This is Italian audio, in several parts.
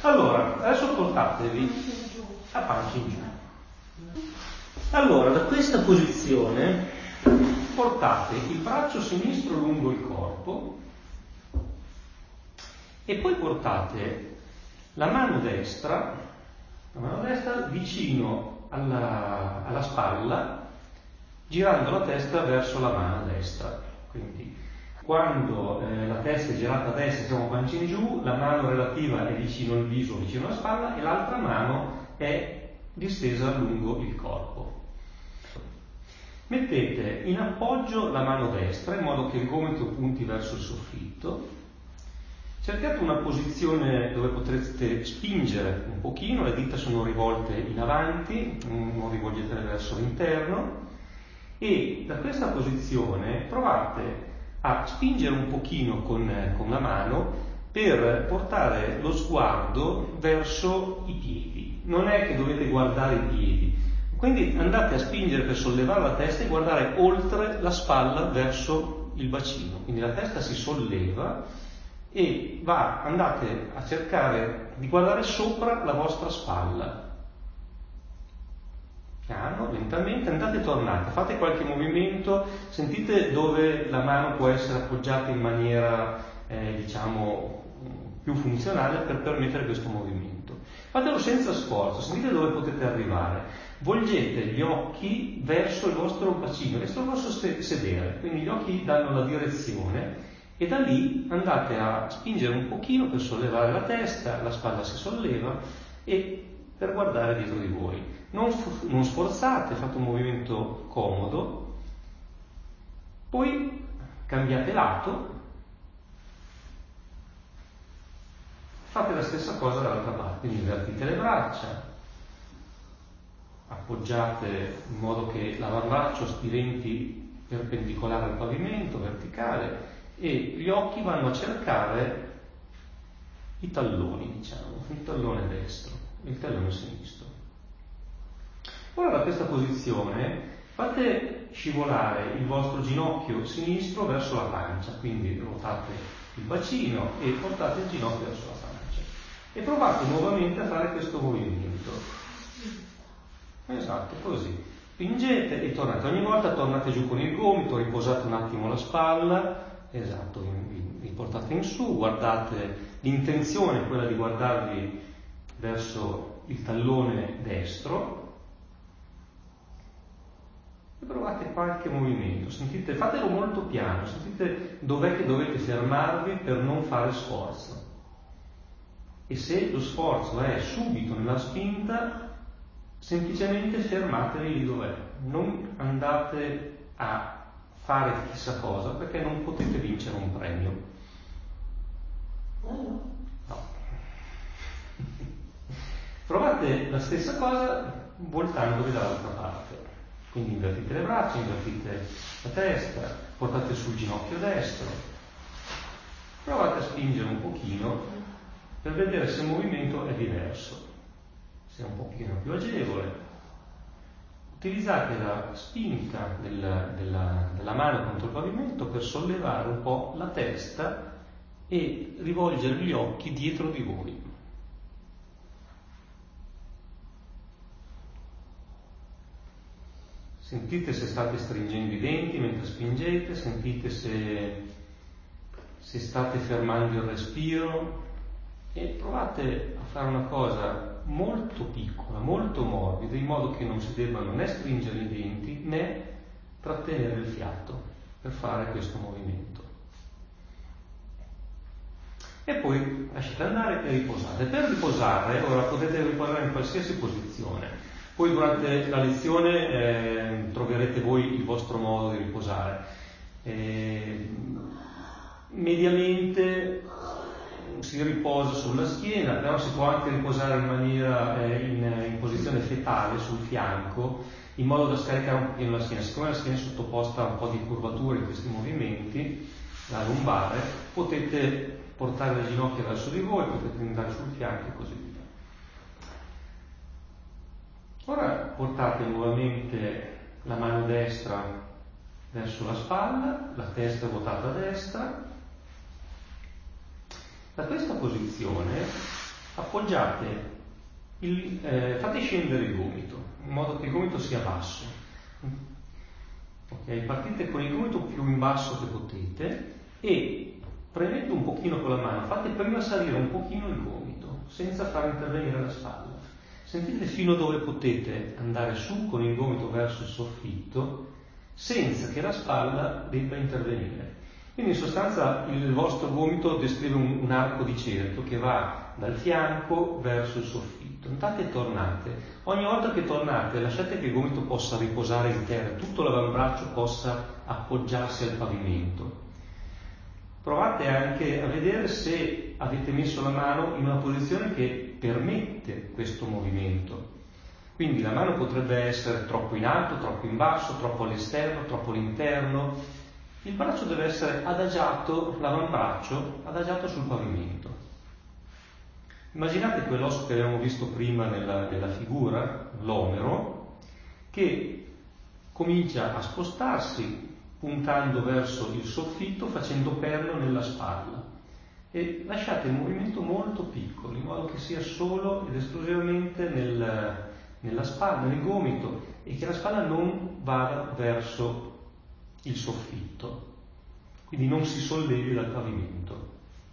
Allora, adesso portatevi a pancia in giù. Allora, da questa posizione portate il braccio sinistro lungo il corpo e poi portate la mano destra vicino alla spalla, girando la testa verso la mano destra. Quindi quando la testa è girata a destra, siamo pancia in giù, la mano relativa è vicino al viso, vicino alla spalla, e l'altra mano è distesa lungo il corpo. Mettete in appoggio la mano destra in modo che il gomito punti verso il soffitto. Cercate una posizione dove potrete spingere un pochino, le dita sono rivolte in avanti, non rivolgetele verso l'interno, e da questa posizione provate a spingere un pochino con la mano per portare lo sguardo verso i piedi. Non è che dovete guardare i piedi, quindi andate a spingere per sollevare la testa e guardare oltre la spalla verso il bacino. Quindi la testa si solleva e andate a cercare di guardare sopra la vostra spalla. Piano, lentamente, andate e tornate, fate qualche movimento, sentite dove la mano può essere appoggiata in maniera, più funzionale per permettere questo movimento. Fatelo senza sforzo, sentite dove potete arrivare. Volgete gli occhi verso il vostro bacino, verso il vostro sedere, quindi gli occhi danno la direzione e da lì andate a spingere un pochino per sollevare la testa, la spalla si solleva e per guardare dietro di voi. Non sforzate, fate un movimento comodo, poi cambiate lato, fate la stessa cosa dall'altra parte, quindi invertite le braccia, appoggiate in modo che l'avambraccio diventi perpendicolare al pavimento, verticale, e gli occhi vanno a cercare i talloni, il tallone destro e il tallone sinistro. Ora da questa posizione fate scivolare il vostro ginocchio sinistro verso la pancia, quindi ruotate il bacino e portate il ginocchio verso la pancia e provate nuovamente a fare questo movimento. Esatto, così. Spingete e tornate. Ogni volta tornate giù con il gomito, riposate un attimo la spalla, esatto, vi portate in su, guardate, l'intenzione è quella di guardarvi verso il tallone destro. E provate qualche movimento, fatelo molto piano, sentite dov'è che dovete fermarvi per non fare sforzo. E se lo sforzo è subito nella spinta, semplicemente fermatevi lì dov'è, non andate a fare chissà cosa perché non potete vincere un premio. No. Provate la stessa cosa voltandovi dall'altra parte. Quindi invertite le braccia, invertite la testa, portate sul ginocchio destro. Provate a spingere un pochino per vedere se il movimento è diverso, se è un pochino più agevole. Utilizzate la spinta della mano contro il pavimento per sollevare un po' la testa e rivolgere gli occhi dietro di voi. Sentite se state stringendo i denti mentre spingete, sentite se state fermando il respiro e provate a fare una cosa molto piccola, molto morbida, in modo che non si debbano né stringere i denti né trattenere il fiato per fare questo movimento. E poi lasciate andare e riposate. Per riposare, ora potete riposare in qualsiasi posizione. Poi durante la lezione troverete voi il vostro modo di riposare. Mediamente si riposa sulla schiena, però si può anche riposare in maniera in posizione fetale sul fianco, in modo da scaricare un pochino la schiena. Siccome la schiena è sottoposta a un po' di curvatura in questi movimenti, la lombare, potete portare le ginocchia verso di voi, potete andare sul fianco e così via. Ora portate nuovamente la mano destra verso la spalla, la testa ruotata a destra. Da questa posizione appoggiate, fate scendere il gomito, in modo che il gomito sia basso. Ok, partite con il gomito più in basso che potete e premendo un pochino con la mano, fate prima salire un pochino il gomito, senza far intervenire la spalla. Sentite fino dove potete andare su con il gomito verso il soffitto, senza che la spalla debba intervenire. Quindi in sostanza il vostro gomito descrive un arco di cerchio che va dal fianco verso il soffitto. Andate e tornate. Ogni volta che tornate lasciate che il gomito possa riposare in terra, tutto l'avambraccio possa appoggiarsi al pavimento. Provate anche a vedere se avete messo la mano in una posizione che permette questo movimento. Quindi la mano potrebbe essere troppo in alto, troppo in basso, troppo all'esterno, troppo all'interno. Il braccio deve essere adagiato, l'avambraccio adagiato sul pavimento. Immaginate quell'osso che abbiamo visto prima nella figura, l'omero, che comincia a spostarsi puntando verso il soffitto, facendo perno nella spalla. E lasciate il movimento molto piccolo, in modo che sia solo ed esclusivamente nella spalla, nel gomito, e che la spalla non vada verso il soffitto, quindi non si sollevi dal pavimento.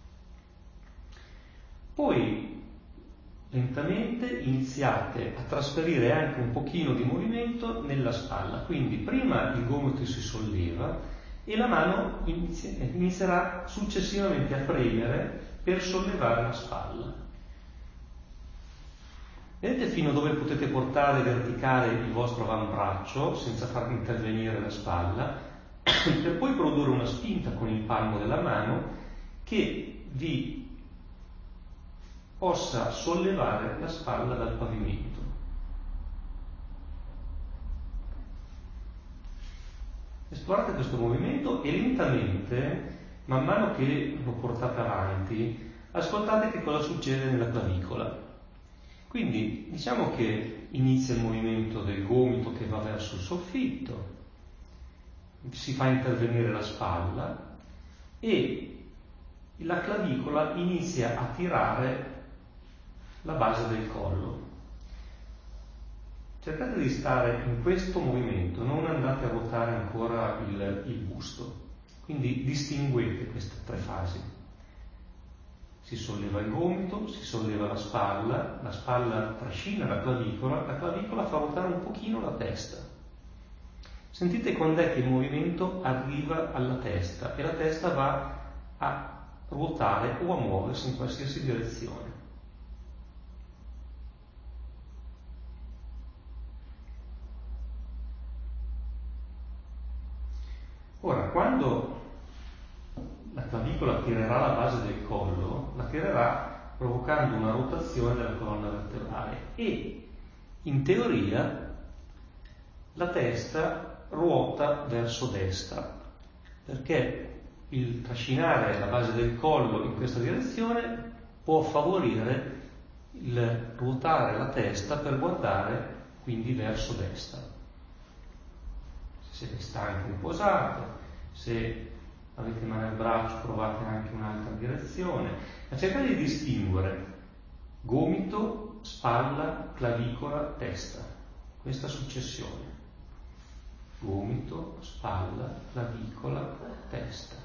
Poi lentamente iniziate a trasferire anche un pochino di movimento nella spalla, quindi prima il gomito si solleva e la mano inizierà successivamente a premere per sollevare la spalla. Vedete fino a dove potete portare verticale il vostro avambraccio senza far intervenire la spalla, per poi produrre una spinta con il palmo della mano che vi possa sollevare la spalla dal pavimento. Esplorate questo movimento e lentamente, man mano che lo portate avanti, ascoltate che cosa succede nella clavicola. Quindi diciamo che inizia il movimento del gomito che va verso il soffitto, si fa intervenire la spalla e la clavicola inizia a tirare la base del collo. Cercate di stare in questo movimento, non andate a ruotare ancora il busto. Quindi distinguete queste tre fasi. Si solleva il gomito, si solleva la spalla trascina la clavicola fa ruotare un pochino la testa. Sentite quando è che il movimento arriva alla testa e la testa va a ruotare o a muoversi in qualsiasi direzione. Ora, quando la clavicola tirerà la base del collo, la tirerà provocando una rotazione della colonna vertebrale e, in teoria, la testa ruota verso destra, perché il trascinare la base del collo in questa direzione può favorire il ruotare la testa per guardare quindi verso destra. Se siete stanchi riposate, se avete male al braccio provate anche un'altra direzione, ma cercate di distinguere gomito, spalla, clavicola, testa, questa successione. Gomito, spalla, clavicola, testa.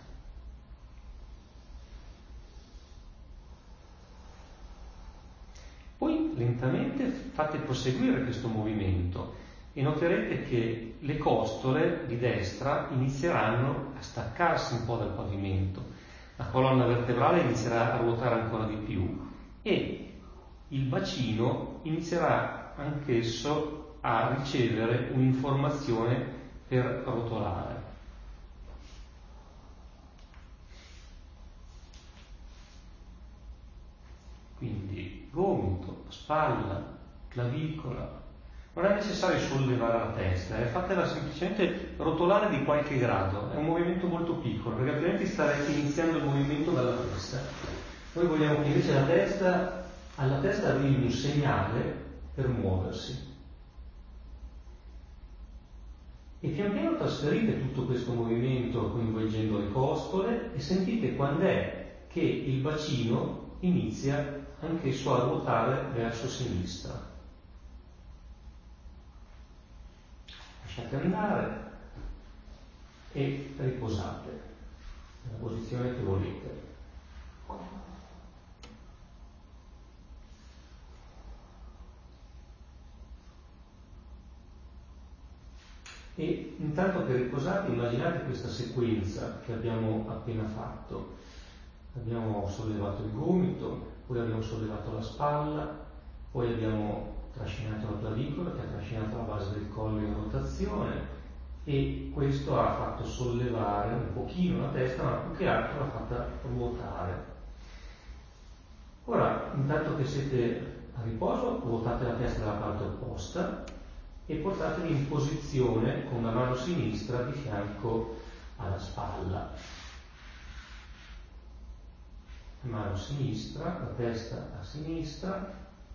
Poi lentamente fate proseguire questo movimento e noterete che le costole di destra inizieranno a staccarsi un po' dal pavimento, la colonna vertebrale inizierà a ruotare ancora di più e il bacino inizierà anch'esso a ricevere un'informazione per rotolare. Quindi gomito, spalla, clavicola. Non è necessario sollevare la testa, fatela semplicemente rotolare di qualche grado, è un movimento molto piccolo, perché altrimenti starete iniziando il movimento dalla testa. Noi vogliamo che invece alla testa arrivi un segnale per muoversi. E pian piano trasferite tutto questo movimento coinvolgendo le costole e sentite quando è che il bacino inizia anch'esso a ruotare verso sinistra. Lasciate andare e riposate nella posizione che volete. E intanto che riposate, immaginate questa sequenza che abbiamo appena fatto. Abbiamo sollevato il gomito, poi abbiamo sollevato la spalla, poi abbiamo trascinato la clavicola che ha trascinato la base del collo in rotazione, e questo ha fatto sollevare un pochino la testa, ma più che altro l'ha fatta ruotare. Ora, intanto che siete a riposo, ruotate la testa dalla parte opposta e portatevi in posizione con la mano sinistra di fianco alla spalla. Mano sinistra, la testa a sinistra,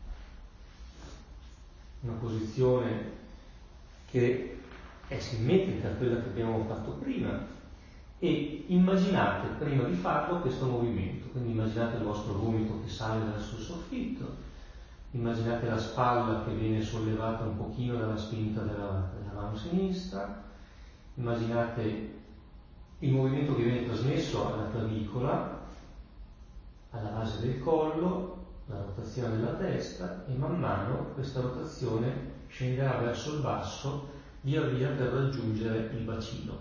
una posizione che è simmetrica a quella che abbiamo fatto prima, e immaginate prima di farlo questo movimento, quindi immaginate il vostro gomito che sale verso il soffitto, immaginate la spalla che viene sollevata un pochino dalla spinta della mano sinistra, immaginate il movimento che viene trasmesso alla clavicola, alla base del collo, la rotazione della testa, e man mano questa rotazione scenderà verso il basso via via per raggiungere il bacino.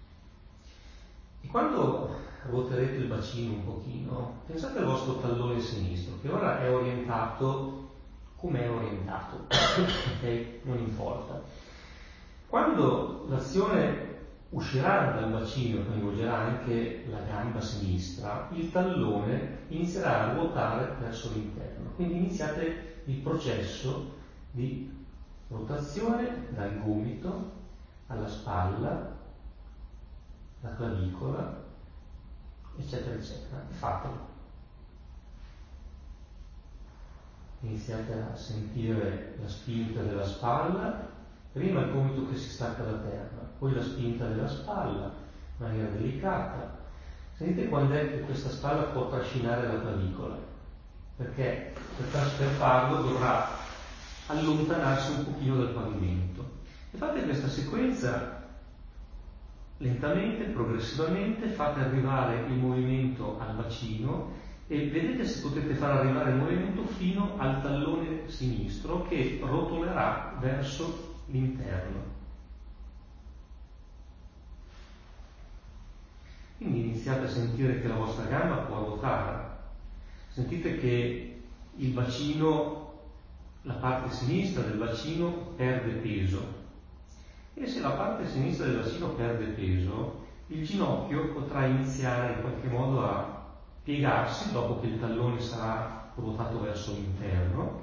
E quando ruoterete il bacino un pochino, pensate al vostro tallone sinistro, che ora è orientato come è orientato, ok? Non importa. Quando l'azione uscirà dal bacino, coinvolgerà anche la gamba sinistra, il tallone inizierà a ruotare verso l'interno. Quindi iniziate il processo di rotazione dal gomito alla spalla, alla clavicola, eccetera, eccetera. Fatelo. Iniziate a sentire la spinta della spalla, prima il gomito che si stacca da terra, poi la spinta della spalla in maniera delicata. Sentite quando è che questa spalla può trascinare la clavicola, perché per farlo dovrà allontanarsi un pochino dal pavimento. E fate questa sequenza lentamente, progressivamente, fate arrivare il movimento al bacino e vedete se potete far arrivare il movimento fino al tallone sinistro che rotolerà verso l'interno. Quindi iniziate a sentire che la vostra gamba può ruotare. Sentite che il bacino, la parte sinistra del bacino perde peso. E se la parte sinistra del bacino perde peso, il ginocchio potrà iniziare in qualche modo a piegarsi dopo che il tallone sarà ruotato verso l'interno,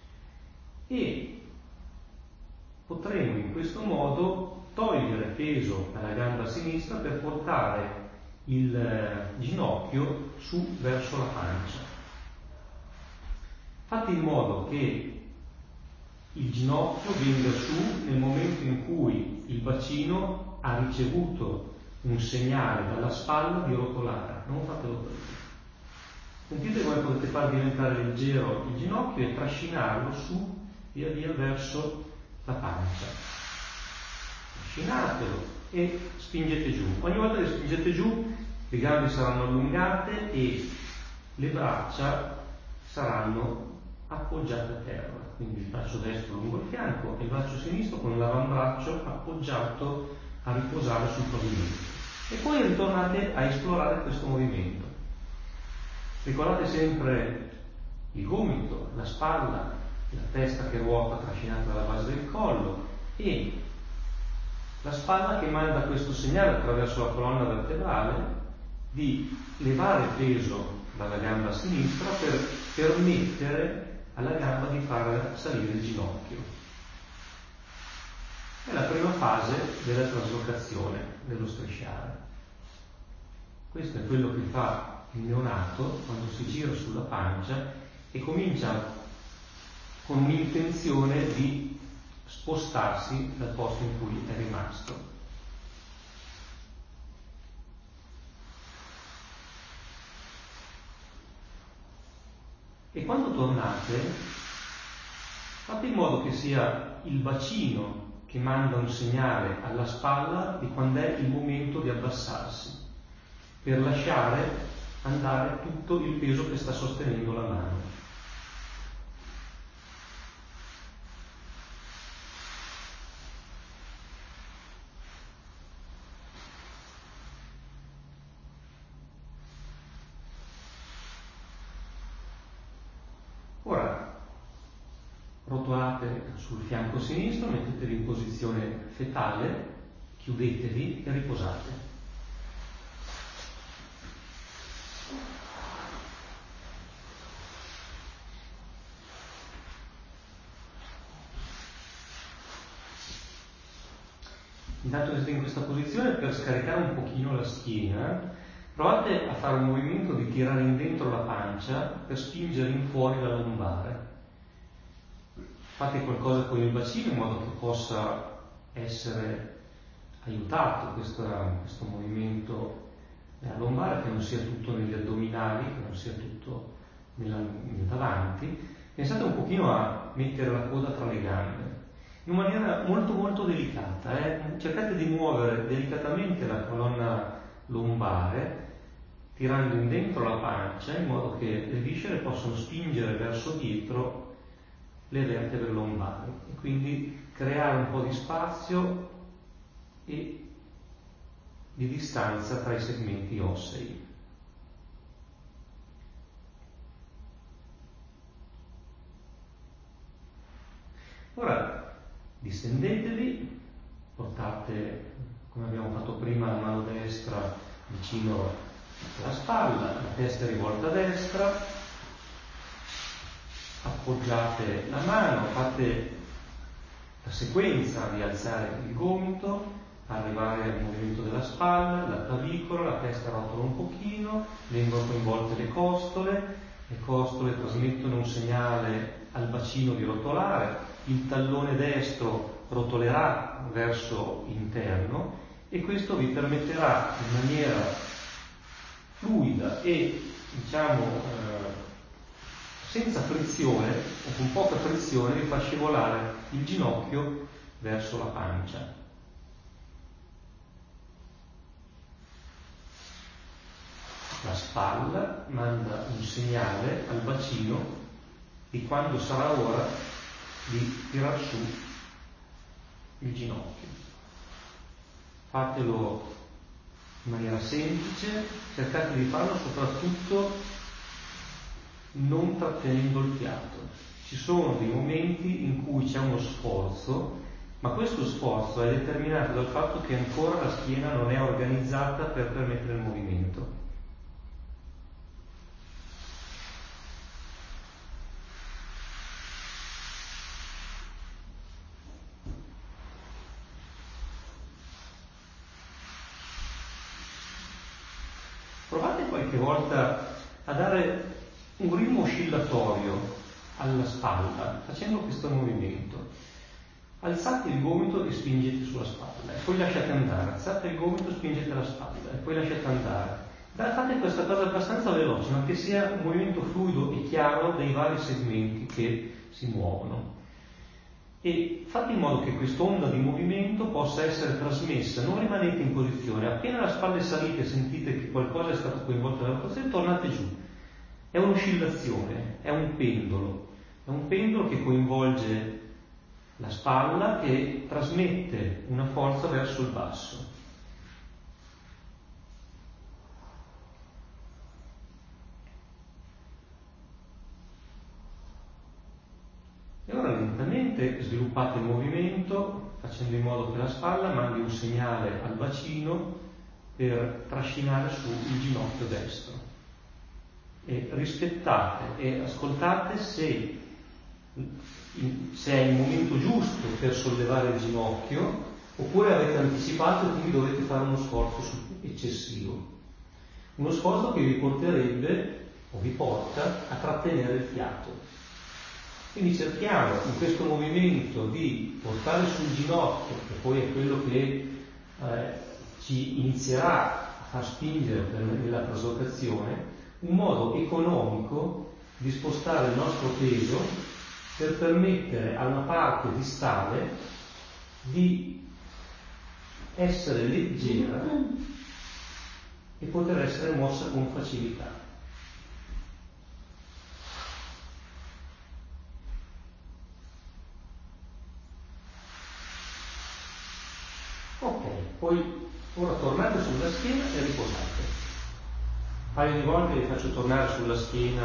e potremo in questo modo togliere peso dalla gamba sinistra per portare il ginocchio su verso la pancia. Fate in modo che il ginocchio venga su nel momento in cui il bacino ha ricevuto un segnale dalla spalla di rotolare. Non fatelo così. Sentite come potete far diventare leggero il ginocchio e trascinarlo su via via verso la pancia. Trascinatelo e spingete giù. Ogni volta che spingete giù, le gambe saranno allungate e le braccia saranno appoggiate a terra. Quindi il braccio destro lungo il fianco e il braccio sinistro con l'avambraccio appoggiato a riposare sul pavimento. E poi ritornate a esplorare questo movimento. Ricordate sempre il gomito, la spalla, la testa che ruota trascinata dalla base del collo e la spalla che manda questo segnale attraverso la colonna vertebrale di levare peso dalla gamba sinistra per permettere alla gamba di far salire il ginocchio. È la prima fase della traslocazione, dello strisciare. Questo è quello che fa il neonato quando si gira sulla pancia e comincia con un'intenzione di spostarsi dal posto in cui è rimasto. E quando camminate, fate in modo che sia il bacino che manda un segnale alla spalla di quando è il momento di abbassarsi, per lasciare andare tutto il peso che sta sostenendo la mano. Ora, rotolate sul fianco sinistro, mettetevi in posizione fetale, chiudetevi e riposate. Intanto che siete in questa posizione, per scaricare un pochino la schiena, provate a fare un movimento di tirare in dentro la pancia per spingere in fuori la lombare. Fate qualcosa con il bacino in modo che possa essere aiutato questo movimento della lombare, che non sia tutto negli addominali, che non sia tutto nel davanti. Pensate un pochino a mettere la coda tra le gambe, in maniera molto molto delicata. Cercate di muovere delicatamente la colonna lombare, tirando in dentro la pancia, in modo che le viscere possano spingere verso dietro le vertebre lombari e quindi creare un po' di spazio e di distanza tra i segmenti ossei. Ora distendetevi, portate, come abbiamo fatto prima, la mano destra vicino alla spalla, la testa è rivolta a destra, appoggiate la mano, fate la sequenza di alzare il gomito, arrivare al movimento della spalla, la clavicola, la testa rotola un pochino, vengono coinvolte le costole trasmettono un segnale al bacino di rotolare, il tallone destro rotolerà verso l'interno e questo vi permetterà in maniera fluida e senza frizione o con poca frizione di far scivolare il ginocchio verso la pancia. La spalla manda un segnale al bacino di quando sarà ora di tirar su il ginocchio. Fatelo in maniera semplice, cercate di farlo soprattutto non trattenendo il fiato. Ci sono dei momenti in cui c'è uno sforzo, ma questo sforzo è determinato dal fatto che ancora la schiena non è organizzata per permettere il movimento. Provate qualche volta a dare un ritmo oscillatorio alla spalla, facendo questo movimento. Alzate il gomito e spingete sulla spalla, e poi lasciate andare. Alzate il gomito, spingete la spalla, e poi lasciate andare. Fate questa cosa abbastanza veloce, ma che sia un movimento fluido e chiaro dei vari segmenti che si muovono. E fate in modo che quest'onda di movimento possa essere trasmessa, non rimanete in posizione, appena la spalla è salita e sentite che qualcosa è stato coinvolto nella posizione, tornate giù. È un'oscillazione, è un pendolo che coinvolge la spalla che trasmette una forza verso il basso. E ora lentamente sviluppate il movimento facendo in modo che la spalla mandi un segnale al bacino per trascinare su il ginocchio destro. E rispettate e ascoltate se è il momento giusto per sollevare il ginocchio oppure avete anticipato e quindi dovete fare uno sforzo eccessivo. Uno sforzo che vi porterebbe o vi porta a trattenere il fiato. Quindi cerchiamo in questo movimento di portare sul ginocchio, che poi è quello che ci inizierà a far spingere nella traslazione, un modo economico di spostare il nostro peso per permettere a una parte distale di essere leggera e poter essere mossa con facilità. Ok, poi ora tornate sulla schiena e riposate. Un paio di volte vi faccio tornare sulla schiena.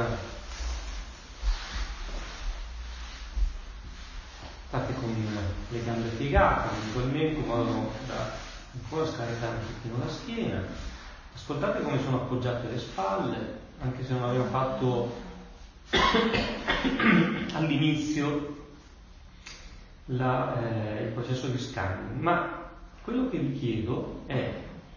State con le gambe piegate, eventualmente, in modo da ancora scaricare un pochino la schiena. Ascoltate come sono appoggiate le spalle, anche se non abbiamo fatto all'inizio il processo di scanning. Ma quello che vi chiedo è: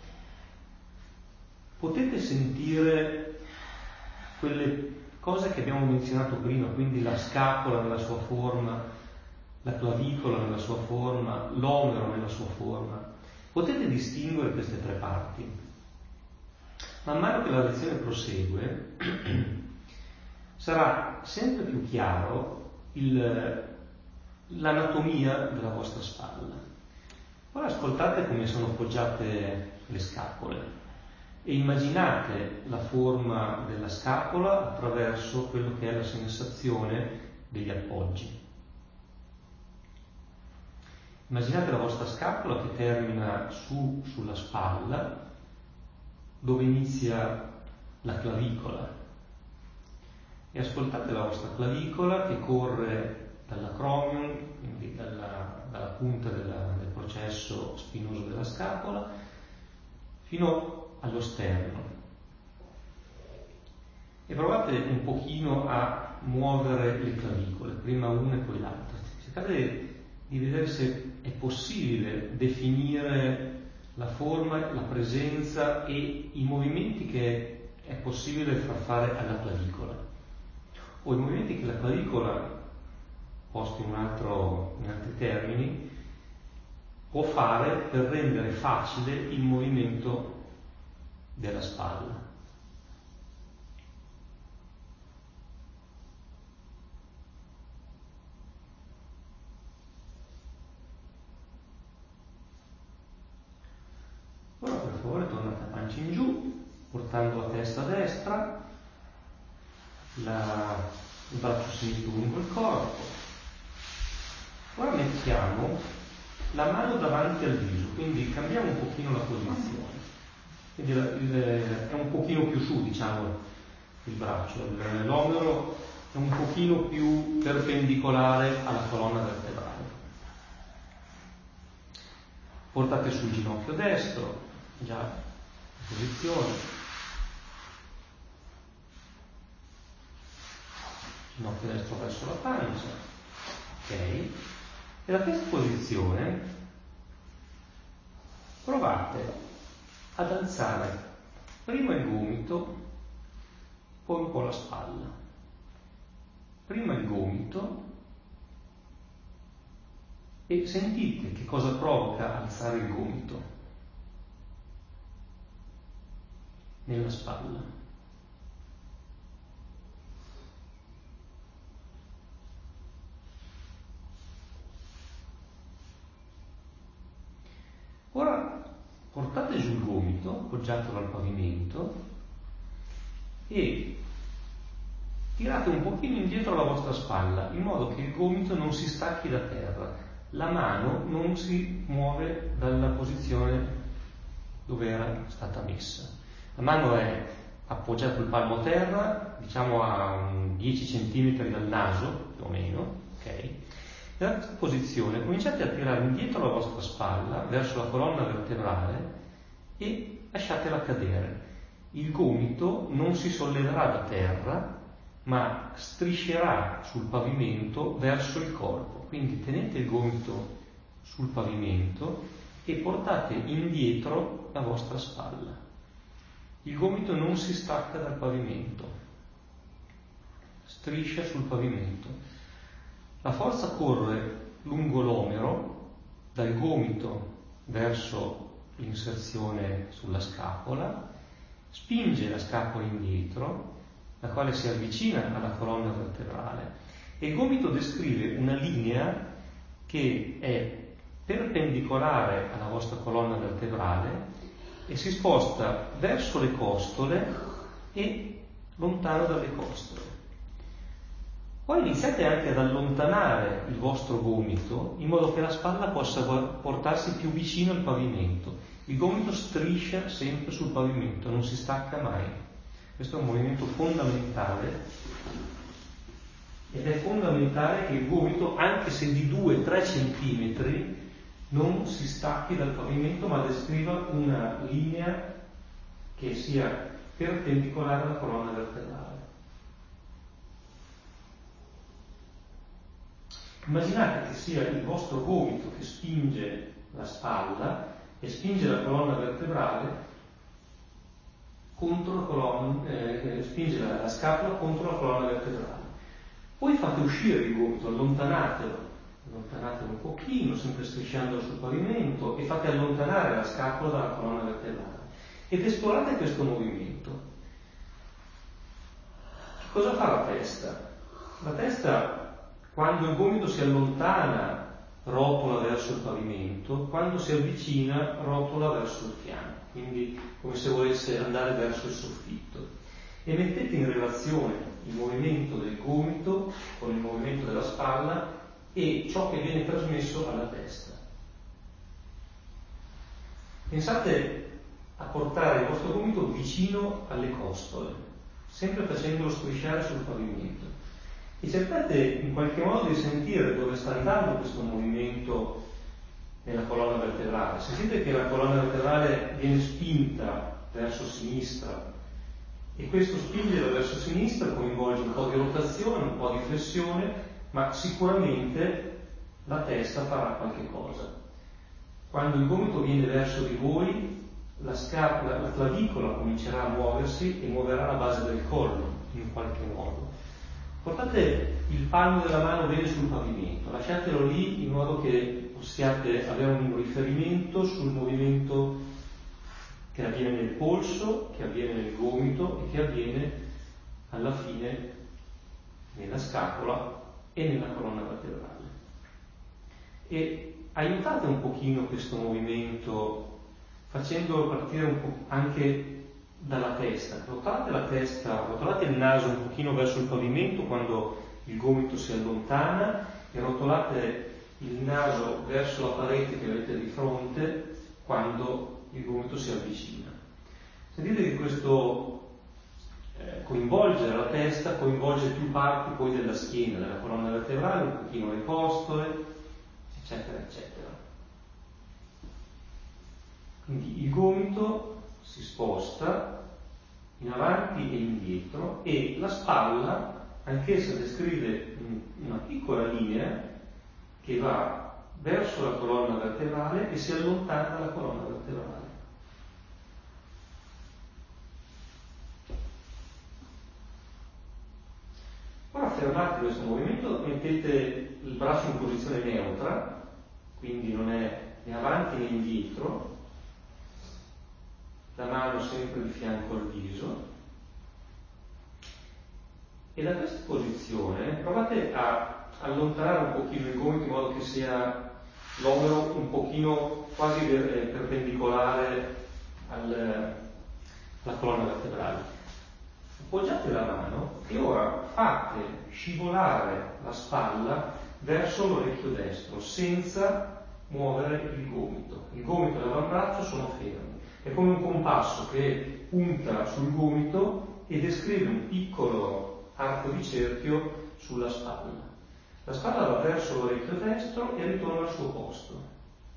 potete sentire quelle cose che abbiamo menzionato prima, quindi la scapola nella sua forma, la clavicola nella sua forma, l'omero nella sua forma? Potete distinguere queste tre parti? Man mano che la lezione prosegue sarà sempre più chiaro l'anatomia della vostra spalla. Ora ascoltate come sono appoggiate le scapole e immaginate la forma della scapola attraverso quello che è la sensazione degli appoggi. Immaginate la vostra scapola che termina sulla spalla, dove inizia la clavicola, e ascoltate la vostra clavicola che corre dall'acromion, quindi dalla punta del processo spinoso della scapola, fino allo sterno. E provate un pochino a muovere le clavicole, prima una e poi l'altra. Cercate di vedere se è possibile definire la forma, la presenza e i movimenti che è possibile far fare alla clavicola, o i movimenti che la clavicola, posti in altri termini, può fare per rendere facile il movimento della spalla. Ora per favore tornate a pancia in giù, portando la testa a destra, il braccio sinistro lungo il corpo. Ora mettiamo la mano davanti al viso, quindi cambiamo un pochino la posizione. Quindi è un pochino più su, diciamo, il braccio, l'omero è un pochino più perpendicolare alla colonna vertebrale. Portate sul ginocchio destro, già in posizione, ginocchio destro verso la pancia, ok? E da questa posizione provate ad alzare prima il gomito, poi un po' la spalla. Prima il gomito e sentite che cosa provoca alzare il gomito nella spalla. Ora portate giù il gomito, appoggiatelo al pavimento e tirate un pochino indietro la vostra spalla in modo che il gomito non si stacchi da terra, la mano non si muove dalla posizione dove era stata messa. La mano è appoggiata sul palmo terra, diciamo a 10 cm dal naso, più o meno, ok? Nella questa posizione cominciate a tirare indietro la vostra spalla verso la colonna vertebrale e lasciatela cadere. Il gomito non si solleverà da terra, ma striscerà sul pavimento verso il corpo. Quindi tenete il gomito sul pavimento e portate indietro la vostra spalla. Il gomito non si stacca dal pavimento, striscia sul pavimento. La forza corre lungo l'omero, dal gomito verso l'inserzione sulla scapola, spinge la scapola indietro la quale si avvicina alla colonna vertebrale, e il gomito descrive una linea che è perpendicolare alla vostra colonna vertebrale e si sposta verso le costole e lontano dalle costole. Poi iniziate anche ad allontanare il vostro gomito in modo che la spalla possa portarsi più vicino al pavimento. Il gomito striscia sempre sul pavimento, non si stacca mai. Questo è un movimento fondamentale, ed è fondamentale che il gomito, anche se di 2-3 centimetri, non si stacchi dal pavimento, ma descriva una linea che sia perpendicolare alla colonna vertebrale. Immaginate che sia il vostro gomito che spinge la spalla e spinge la colonna vertebrale contro la colonna, spinge la scapola contro la colonna vertebrale. Poi fate uscire il gomito, allontanatelo un pochino, sempre strisciandolo sul pavimento, e fate allontanare la scapola dalla colonna vertebrale. Ed esplorate questo movimento. Che cosa fa la testa? La testa, quando il gomito si allontana, rotola verso il pavimento, quando si avvicina, rotola verso il fianco, quindi come se volesse andare verso il soffitto. E mettete in relazione il movimento del gomito con il movimento della spalla e ciò che viene trasmesso alla testa. Pensate a portare il vostro gomito vicino alle costole, sempre facendolo strisciare sul pavimento, e cercate in qualche modo di sentire dove sta andando questo movimento nella colonna vertebrale. Sentite che la colonna vertebrale viene spinta verso sinistra, e questo spingere verso sinistra coinvolge un po' di rotazione, un po' di flessione, ma sicuramente la testa farà qualche cosa. Quando il gomito viene verso di voi, la clavicola comincerà a muoversi e muoverà la base del collo in qualche modo. Portate il palmo della mano bene sul pavimento, lasciatelo lì in modo che possiate avere un riferimento sul movimento che avviene nel polso, che avviene nel gomito e che avviene alla fine nella scapola e nella colonna vertebrale. E aiutate un pochino questo movimento facendolo partire un po' anche dalla testa. Rotate la testa, rotolate il naso un pochino verso il pavimento quando il gomito si allontana, e rotolate il naso verso la parete che avete di fronte quando il gomito si avvicina. Sentite che questo coinvolgere la testa coinvolge più parti poi della schiena, della colonna vertebrale, un pochino le costole, eccetera, eccetera. Quindi il gomito si sposta in avanti e indietro, e la spalla anch'essa descrive una piccola linea che va verso la colonna vertebrale e si allontana dalla colonna vertebrale. Ora fermate questo movimento, mettete il braccio in posizione neutra, quindi non è né avanti né indietro, la mano sempre di fianco al viso, e da questa posizione provate a allontanare un pochino il gomito in modo che sia l'omero un pochino quasi perpendicolare alla colonna vertebrale. Appoggiate la mano e ora fate scivolare la spalla verso l'orecchio destro senza muovere il gomito. Il gomito e l'avambraccio sono fermi. È come un compasso che punta sul gomito e descrive un piccolo arco di cerchio sulla spalla. La spalla va verso l'orecchio destro e ritorna al suo posto.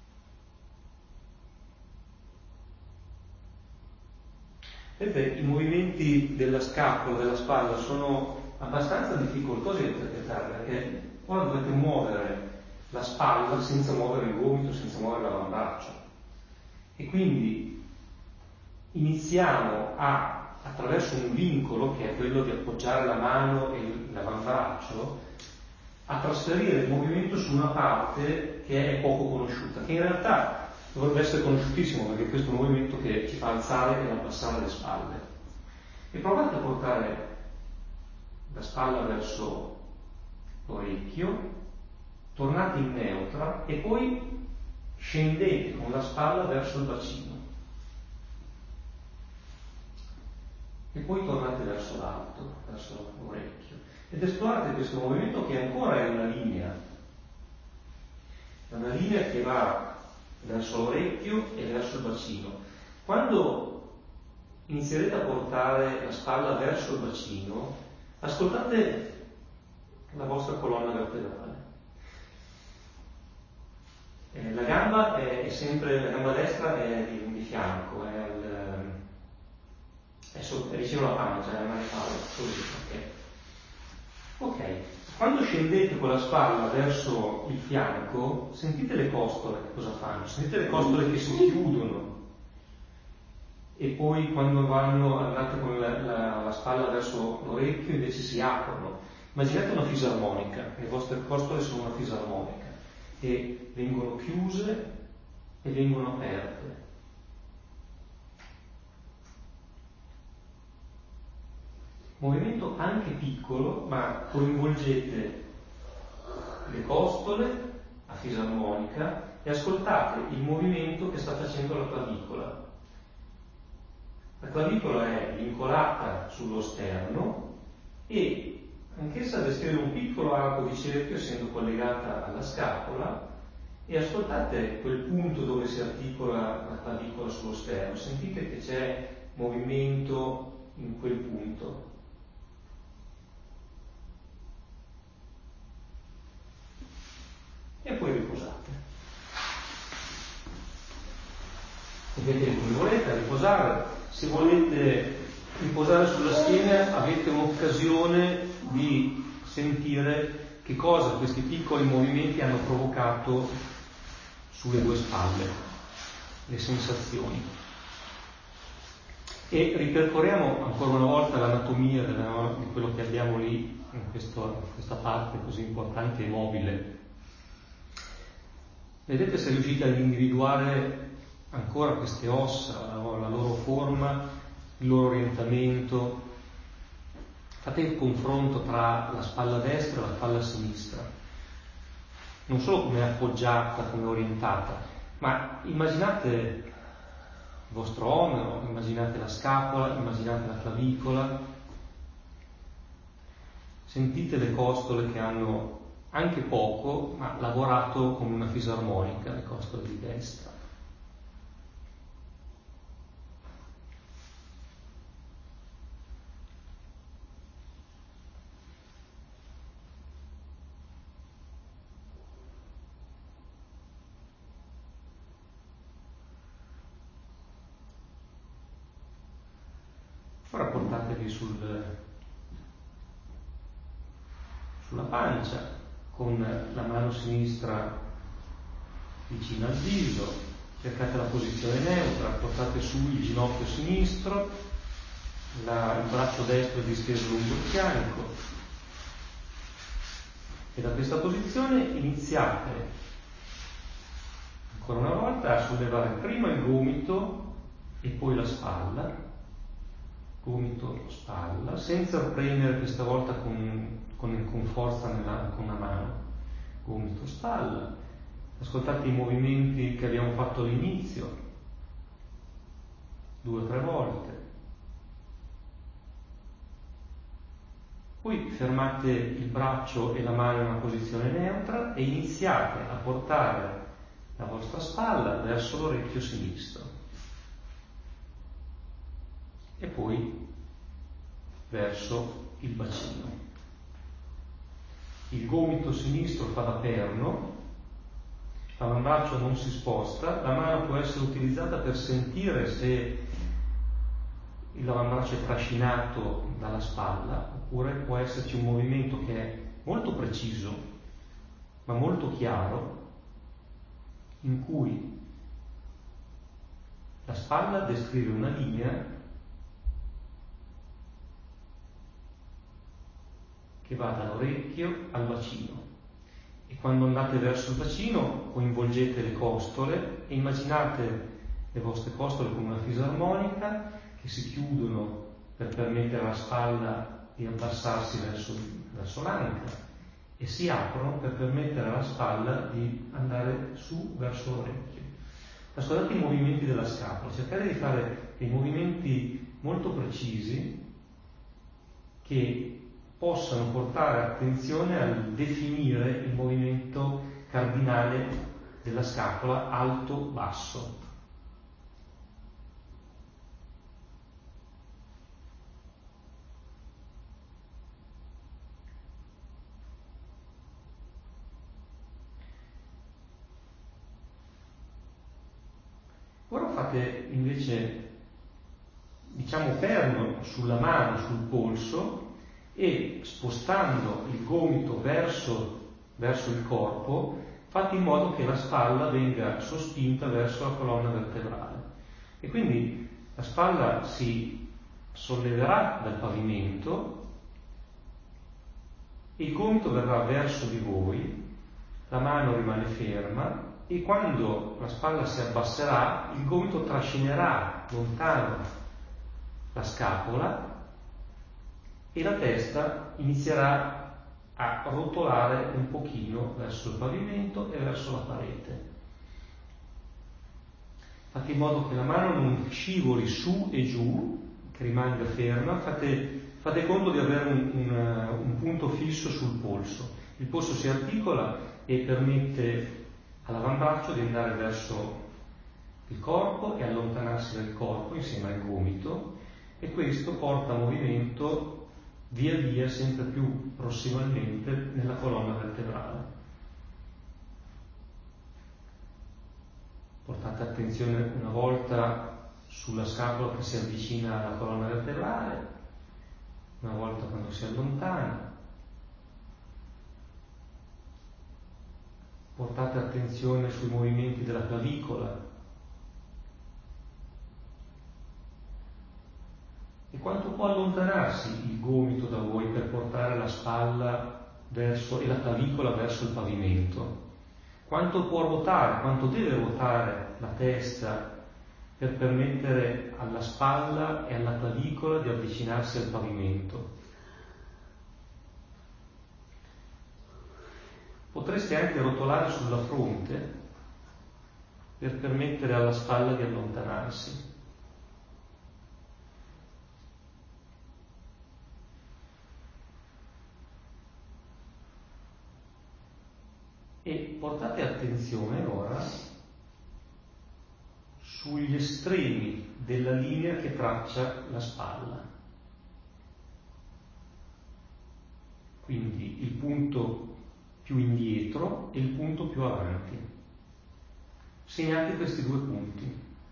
Vedete, i movimenti della scapola, della spalla sono abbastanza difficoltosi da interpretare, perché ora dovete muovere la spalla senza muovere il gomito, senza muovere l'avambraccio. E quindi iniziamo attraverso un vincolo, che è quello di appoggiare la mano e l'avambraccio, a trasferire il movimento su una parte che è poco conosciuta, che in realtà dovrebbe essere conosciutissimo, perché questo movimento che ci fa alzare e abbassare le spalle. E provate a portare la spalla verso l'orecchio, tornate in neutra e poi scendete con la spalla verso il bacino. E poi tornate verso l'alto, verso l'orecchio. Ed esplorate questo movimento che ancora è una linea. È una linea che va verso l'orecchio e verso il bacino. Quando inizierete a portare la spalla verso il bacino, ascoltate la vostra colonna vertebrale. La gamba è sempre, la gamba destra è di fianco, è vicino alla pancia, è una spalla, ok. Quando scendete con la spalla verso il fianco, sentite le costole che cosa fanno? Sentite le costole che si chiudono e poi quando andate con la spalla verso l'orecchio invece si aprono. Immaginate una fisarmonica, le vostre costole sono una fisarmonica e vengono chiuse e vengono aperte. Movimento anche piccolo, ma coinvolgete le costole a fisarmonica e ascoltate il movimento che sta facendo la clavicola. La clavicola è vincolata sullo sterno e anch'essa descrive un piccolo arco di cerchio essendo collegata alla scapola, e ascoltate quel punto dove si articola la clavicola sullo sterno, sentite che c'è movimento in quel punto. E poi riposate. Vedete come volete riposare. Se volete riposare sulla schiena avete un'occasione di sentire che cosa questi piccoli movimenti hanno provocato sulle due spalle, le sensazioni. E ripercorriamo ancora una volta l'anatomia di quello che abbiamo lì in questa parte così importante e mobile. Vedete se riuscite ad individuare ancora queste ossa, la loro forma, il loro orientamento. Fate il confronto tra la spalla destra e la spalla sinistra. Non solo come è appoggiata, come è orientata, ma immaginate il vostro omero, immaginate la scapola, immaginate la clavicola. Sentite le costole che hanno anche poco, ma lavorato come una fisarmonica, le costole di destra. Ora portatevi sulla pancia, con la mano sinistra vicino al viso, cercate la posizione neutra, portate su il ginocchio sinistro, il braccio destro è disteso lungo il fianco, e da questa posizione iniziate ancora una volta a sollevare prima il gomito e poi la spalla, gomito, spalla, senza premere questa volta con forza con una mano, gomito, spalla. Ascoltate i movimenti che abbiamo fatto all'inizio, 2 o 3 volte. Poi fermate il braccio e la mano in una posizione neutra e iniziate a portare la vostra spalla verso l'orecchio sinistro e poi verso il bacino. Il gomito sinistro fa da perno, l'avambraccio non si sposta, la mano può essere utilizzata per sentire se l'avambraccio è trascinato dalla spalla, oppure può esserci un movimento che è molto preciso, ma molto chiaro, in cui la spalla descrive una linea che va dall'orecchio al bacino. E quando andate verso il bacino coinvolgete le costole e immaginate le vostre costole come una fisarmonica che si chiudono per permettere alla spalla di abbassarsi verso l'anca e si aprono per permettere alla spalla di andare su verso l'orecchio. Ascoltate i movimenti della scapola, cercate di fare dei movimenti molto precisi che possano portare attenzione al definire il movimento cardinale della scapola alto-basso. Ora fate invece, diciamo, perno sulla mano, sul polso e spostando il gomito verso il corpo, fate in modo che la spalla venga sospinta verso la colonna vertebrale. E quindi la spalla si solleverà dal pavimento e il gomito verrà verso di voi, la mano rimane ferma e quando la spalla si abbasserà, il gomito trascinerà lontano la scapola e la testa inizierà a rotolare un pochino verso il pavimento e verso la parete. Fate in modo che la mano non scivoli su e giù, che rimanga ferma. Fate conto di avere un punto fisso sul polso. Il polso si articola e permette all'avambraccio di andare verso il corpo e allontanarsi dal corpo insieme al gomito, e questo porta a movimento via via sempre più prossimalmente nella colonna vertebrale. Portate attenzione una volta sulla scapola che si avvicina alla colonna vertebrale, una volta quando si allontana. Portate attenzione sui movimenti della clavicola. E quanto può allontanarsi il gomito da voi per portare la spalla e la clavicola verso il pavimento? Quanto può ruotare, quanto deve ruotare la testa per permettere alla spalla e alla clavicola di avvicinarsi al pavimento? Potreste anche rotolare sulla fronte per permettere alla spalla di allontanarsi. E portate attenzione ora sugli estremi della linea che traccia la spalla. Quindi il punto più indietro e il punto più avanti. Segnate questi due punti.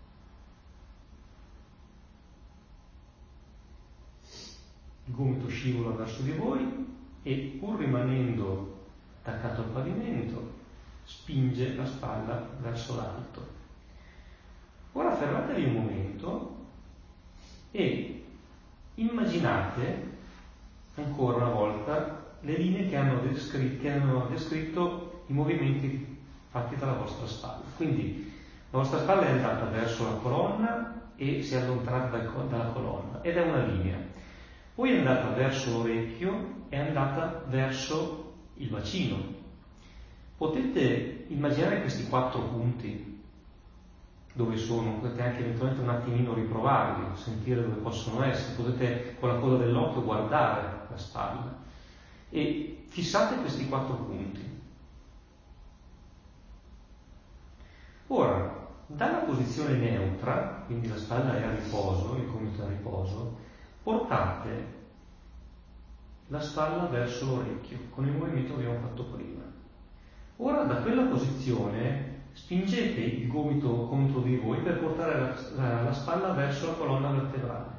Il gomito scivola verso di voi e, pur rimanendo attaccato al pavimento, spinge la spalla verso l'alto. Ora fermatevi un momento e immaginate ancora una volta le linee che hanno descritto i movimenti fatti dalla vostra spalla. Quindi la vostra spalla è andata verso la colonna e si è allontanata dalla colonna ed è una linea. Poi è andata verso l'orecchio e è andata verso il bacino. Potete immaginare questi 4 punti dove sono, potete anche eventualmente un attimino riprovarli, sentire dove possono essere, potete con la coda dell'occhio guardare la spalla e fissate questi 4 punti. Ora, dalla posizione neutra, quindi la spalla è a riposo, il gomito è a riposo, portate la spalla verso l'orecchio con il movimento che abbiamo fatto prima. Ora da quella posizione spingete il gomito contro di voi per portare la spalla verso la colonna vertebrale.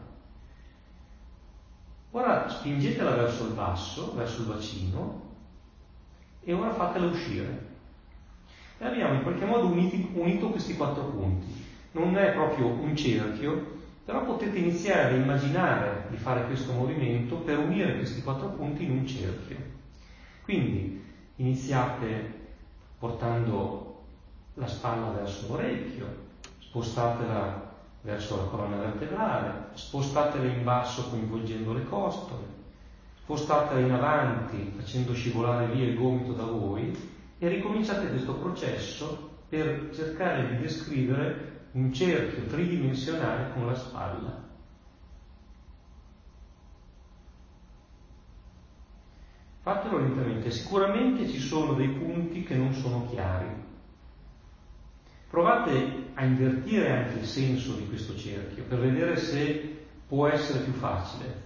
Ora spingetela verso il basso, verso il bacino, e ora fatela uscire. E abbiamo in qualche modo unito questi 4 punti. Non è proprio un cerchio, però potete iniziare ad immaginare di fare questo movimento per unire questi 4 punti in un cerchio. Quindi iniziate portando la spalla verso l'orecchio, spostatela verso la colonna vertebrale, spostatela in basso coinvolgendo le costole, spostate in avanti facendo scivolare via il gomito da voi e ricominciate questo processo per cercare di descrivere un cerchio tridimensionale con la spalla. Fatelo lentamente, sicuramente ci sono dei punti che non sono chiari. Provate a invertire anche il senso di questo cerchio per vedere se può essere più facile.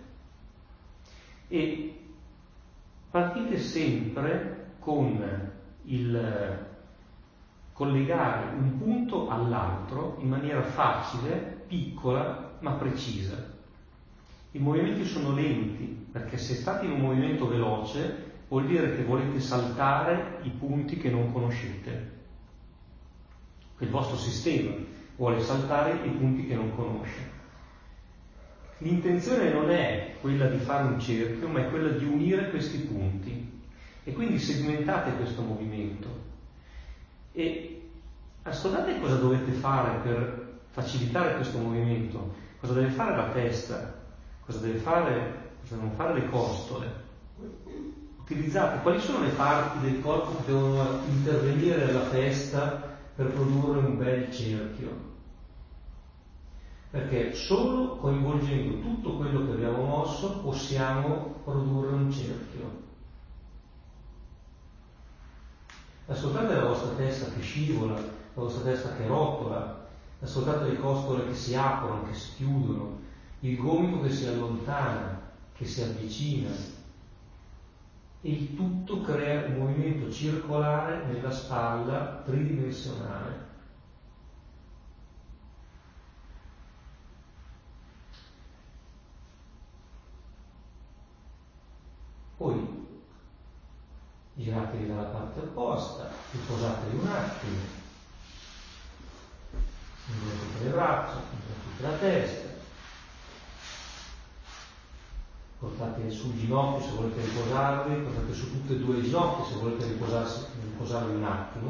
E partite sempre con il collegare un punto all'altro in maniera facile, piccola, ma precisa. I movimenti sono lenti, perché se state in un movimento veloce vuol dire che volete saltare i punti che non conoscete. Il vostro sistema vuole saltare i punti che non conosce. L'intenzione non è quella di fare un cerchio, ma è quella di unire questi punti. E quindi segmentate questo movimento. E ascoltate cosa dovete fare per facilitare questo movimento, cosa deve fare la testa, cosa devono fare le costole. Utilizzate quali sono le parti del corpo che devono intervenire nella testa per produrre un bel cerchio. Perché solo coinvolgendo tutto quello che abbiamo mosso possiamo produrre un cerchio. Ascoltate la vostra testa che scivola, la vostra testa che rotola, ascoltate le costole che si aprono, che si chiudono, il gomito che si allontana, che si avvicina. E il tutto crea un movimento circolare nella spalla tridimensionale. Poi giratevi dalla parte opposta, riposatevi un attimo, muovete le braccia, muovete la testa, portate sul ginocchio se volete riposarvi, portate su tutte e due le ginocchia se volete riposarvi un attimo.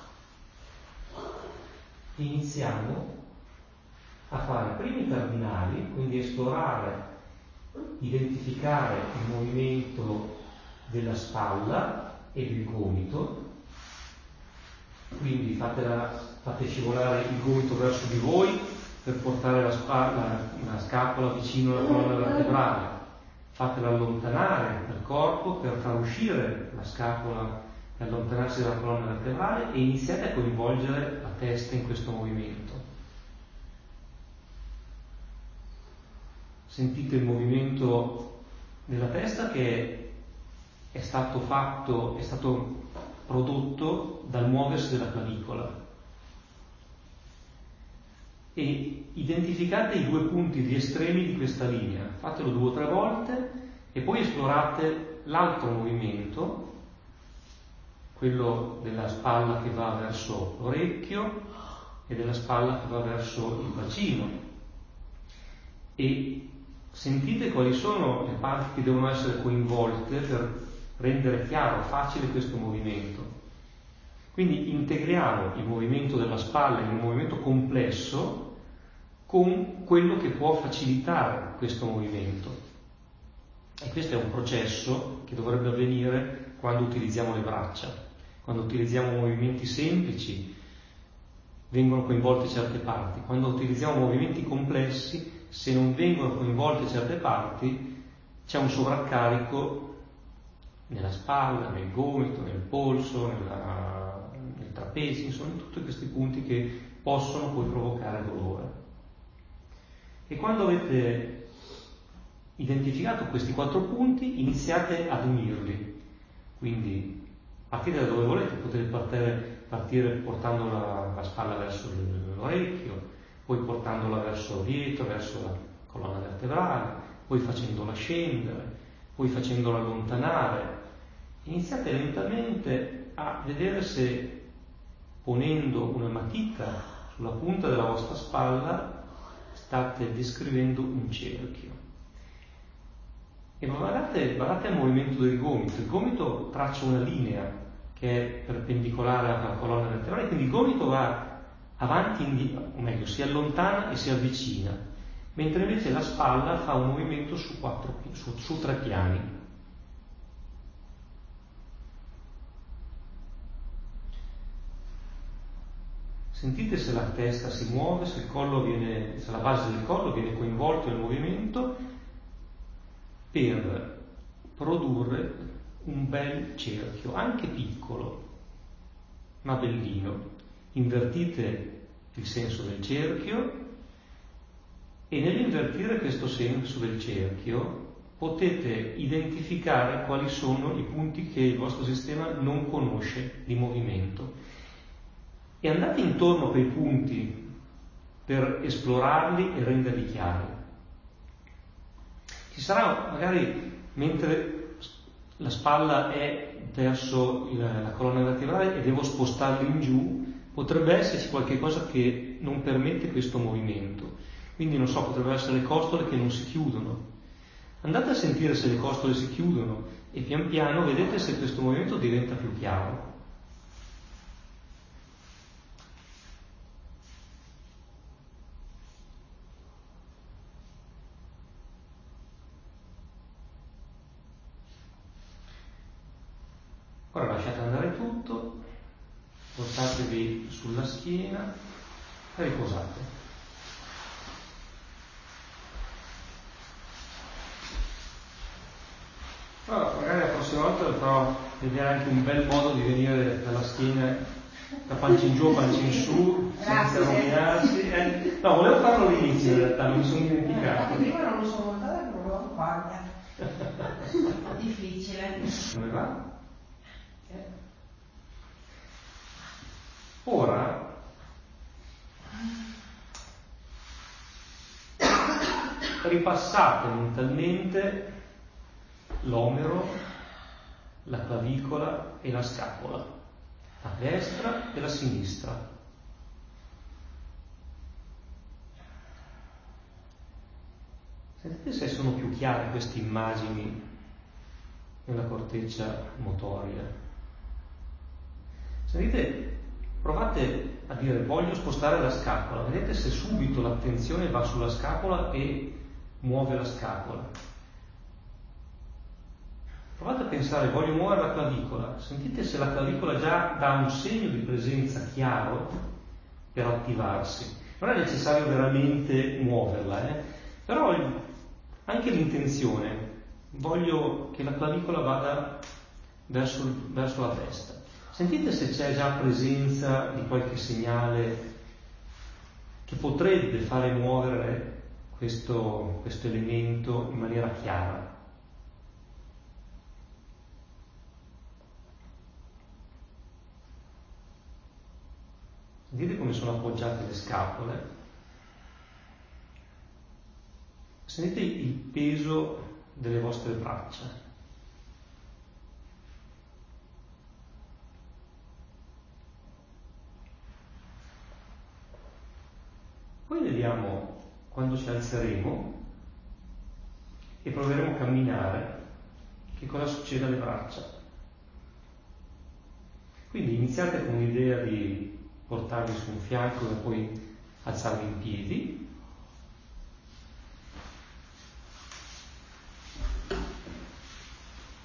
Iniziamo a fare primi cardinali, quindi esplorare, identificare il movimento della spalla e del gomito, quindi fate scivolare il gomito verso di voi per portare la scapola vicino alla colonna vertebrale, fatela allontanare dal corpo per far uscire la scapola e allontanarsi dalla colonna vertebrale e iniziate a coinvolgere la testa in questo movimento. Sentite il movimento della testa che è stato prodotto dal muoversi della clavicola. E identificate i due punti di estremi di questa linea, fatelo 2 o 3 volte e poi esplorate l'altro movimento, quello della spalla che va verso l'orecchio e della spalla che va verso il bacino, e sentite quali sono le parti che devono essere coinvolte per rendere chiaro, facile questo movimento. Quindi integriamo il movimento della spalla in un movimento complesso con quello che può facilitare questo movimento. E questo è un processo che dovrebbe avvenire quando utilizziamo le braccia. Quando utilizziamo movimenti semplici vengono coinvolte certe parti. Quando utilizziamo movimenti complessi, se non vengono coinvolte certe parti, c'è un sovraccarico nella spalla, nel gomito, nel polso, nel trapezio, insomma in tutti questi punti che possono poi provocare dolore. E quando avete identificato questi 4 punti, iniziate ad unirli. Quindi partite da dove volete, potete partire portando la spalla verso l'orecchio, poi portandola verso dietro, verso la colonna vertebrale, poi facendola scendere, poi facendola allontanare. Iniziate lentamente a vedere se, ponendo una matita sulla punta della vostra spalla, state descrivendo un cerchio. E badate al movimento del gomito. Il gomito traccia una linea che è perpendicolare alla colonna vertebrale, quindi il gomito va avanti e indietro, o meglio, si allontana e si avvicina, mentre invece la spalla fa un movimento su 3 piani. Sentite se la testa si muove, se la base del collo viene coinvolto nel movimento per produrre un bel cerchio, anche piccolo, ma bellino. Invertite il senso del cerchio e nell'invertire questo senso del cerchio potete identificare quali sono i punti che il vostro sistema non conosce di movimento e andate intorno a quei punti per esplorarli e renderli chiari. Ci sarà magari, mentre la spalla è verso la colonna vertebrale e devo spostarla in giù, potrebbe esserci qualche cosa che non permette questo movimento. Quindi non so, potrebbero essere le costole che non si chiudono. Andate a sentire se le costole si chiudono e pian piano vedete se questo movimento diventa più chiaro. Ora lasciate andare tutto, portatevi sulla schiena e riposate. Allora, magari la prossima volta dovrò vedere anche un bel modo di venire dalla schiena, da pancia in giù a pancia in su, senza rovinarsi. No, volevo farlo all'inizio in realtà, non mi sono dimenticato. Prima non lo so montata che non lo accompagna. È difficile. Come va? Ora ripassate mentalmente l'omero, la clavicola e la scapola, la destra e la sinistra. Sentite se sono più chiare queste immagini nella corteccia motoria. Sentite, provate a dire voglio spostare la scapola, vedete se subito l'attenzione va sulla scapola e muove la scapola. Provate a pensare, voglio muovere la clavicola, sentite se la clavicola già dà un segno di presenza chiaro per attivarsi. Non è necessario veramente muoverla, però anche l'intenzione, voglio che la clavicola vada verso la testa. Sentite se c'è già presenza di qualche segnale che potrebbe fare muovere questo elemento in maniera chiara. Sentite come sono appoggiate le scapole. Sentite il peso delle vostre braccia. Poi vediamo quando ci alzeremo e proveremo a camminare, che cosa succede alle braccia. Quindi iniziate con l'idea di portarli su un fianco e poi alzarli in piedi.